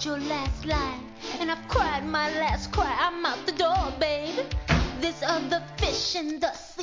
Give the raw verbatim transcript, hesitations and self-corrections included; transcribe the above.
lived your last life, and I've cried my last cry. I'm out the door, babe. This other fish in the